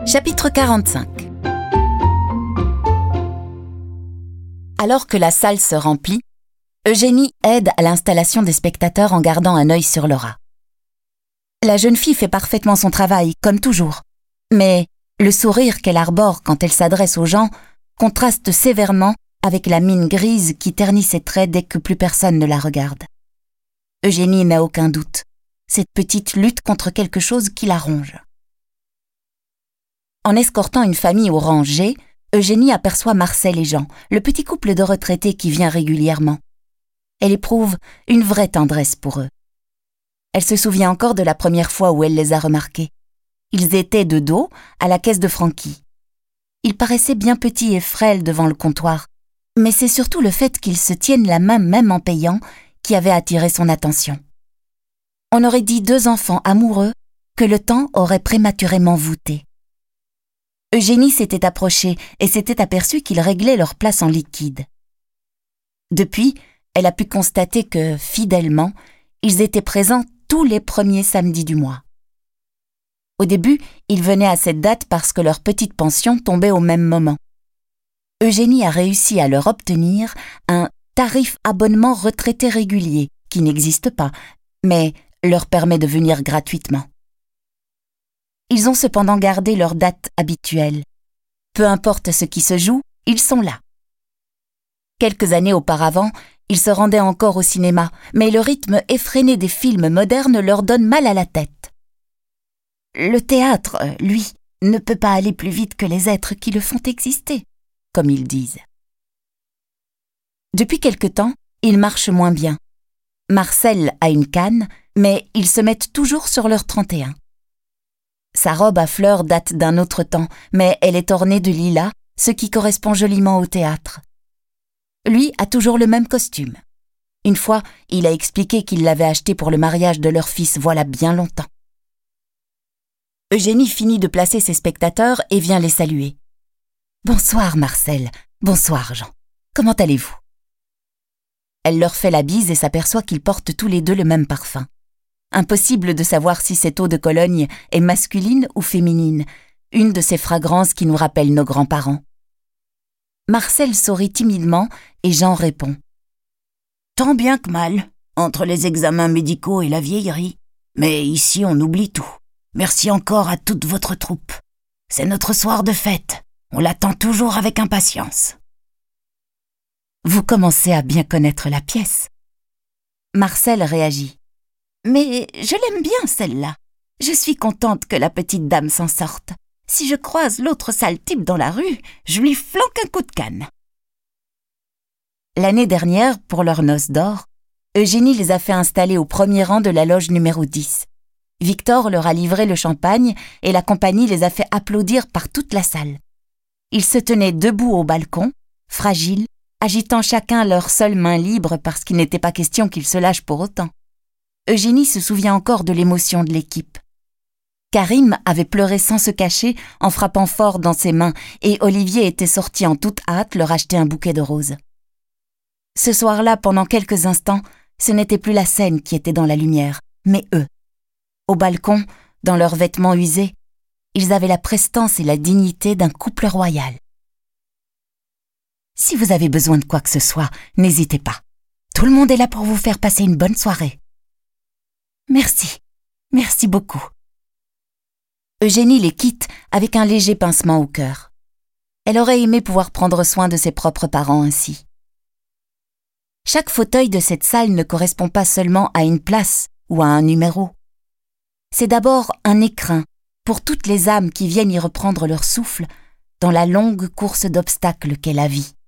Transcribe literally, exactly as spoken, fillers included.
Chapitre quarante-cinq. Alors que la salle se remplit, Eugénie aide à l'installation des spectateurs en gardant un œil sur Laura. La jeune fille fait parfaitement son travail, comme toujours, mais le sourire qu'elle arbore quand elle s'adresse aux gens contraste sévèrement avec la mine grise qui ternit ses traits dès que plus personne ne la regarde. Eugénie n'a aucun doute, cette petite lutte contre quelque chose qui la ronge. En escortant une famille au rang G, Eugénie aperçoit Marcel et Jean, le petit couple de retraités qui vient régulièrement. Elle éprouve une vraie tendresse pour eux. Elle se souvient encore de la première fois où elle les a remarqués. Ils étaient de dos à la caisse de Francky. Ils paraissaient bien petits et frêles devant le comptoir, mais c'est surtout le fait qu'ils se tiennent la main même en payant qui avait attiré son attention. On aurait dit deux enfants amoureux que le temps aurait prématurément voûtés. Eugénie s'était approchée et s'était aperçue qu'ils réglaient leur place en liquide. Depuis, elle a pu constater que, fidèlement, ils étaient présents tous les premiers samedis du mois. Au début, ils venaient à cette date parce que leur petite pension tombait au même moment. Eugénie a réussi à leur obtenir un tarif abonnement retraité régulier, qui n'existe pas, mais leur permet de venir gratuitement. Ils ont cependant gardé leur date habituelle. Peu importe ce qui se joue, ils sont là. Quelques années auparavant, ils se rendaient encore au cinéma, mais le rythme effréné des films modernes leur donne mal à la tête. Le théâtre, lui, ne peut pas aller plus vite que les êtres qui le font exister, comme ils disent. Depuis quelque temps, ils marchent moins bien. Marcel a une canne, mais ils se mettent toujours sur leur trente et un. Sa robe à fleurs date d'un autre temps, mais elle est ornée de lilas, ce qui correspond joliment au théâtre. Lui a toujours le même costume. Une fois, il a expliqué qu'il l'avait acheté pour le mariage de leur fils voilà bien longtemps. Eugénie finit de placer ses spectateurs et vient les saluer. « Bonsoir Marcel, bonsoir Jean. Comment allez-vous » Elle leur fait la bise et s'aperçoit qu'ils portent tous les deux le même parfum. Impossible de savoir si cette eau de Cologne est masculine ou féminine, une de ces fragrances qui nous rappellent nos grands-parents. Marcel sourit timidement et Jean répond. « Tant bien que mal, entre les examens médicaux et la vieillerie. Mais ici on oublie tout. Merci encore à toute votre troupe. C'est notre soir de fête. On l'attend toujours avec impatience. » Vous commencez à bien connaître la pièce. Marcel réagit. « Mais je l'aime bien, celle-là. Je suis contente que la petite dame s'en sorte. Si je croise l'autre sale type dans la rue, je lui flanque un coup de canne. » L'année dernière, pour leur noce d'or, Eugénie les a fait installer au premier rang de la loge numéro dix. Victor leur a livré le champagne et la compagnie les a fait applaudir par toute la salle. Ils se tenaient debout au balcon, fragiles, agitant chacun leur seule main libre parce qu'il n'était pas question qu'ils se lâchent pour autant. Eugénie se souvient encore de l'émotion de l'équipe. Karim avait pleuré sans se cacher en frappant fort dans ses mains et Olivier était sorti en toute hâte leur acheter un bouquet de roses. Ce soir-là, pendant quelques instants, ce n'était plus la scène qui était dans la lumière, mais eux. Au balcon, dans leurs vêtements usés, ils avaient la prestance et la dignité d'un couple royal. Si vous avez besoin de quoi que ce soit, n'hésitez pas. Tout le monde est là pour vous faire passer une bonne soirée. Merci, merci beaucoup. Eugénie les quitte avec un léger pincement au cœur. Elle aurait aimé pouvoir prendre soin de ses propres parents ainsi. Chaque fauteuil de cette salle ne correspond pas seulement à une place ou à un numéro. C'est d'abord un écrin pour toutes les âmes qui viennent y reprendre leur souffle dans la longue course d'obstacles qu'est la vie.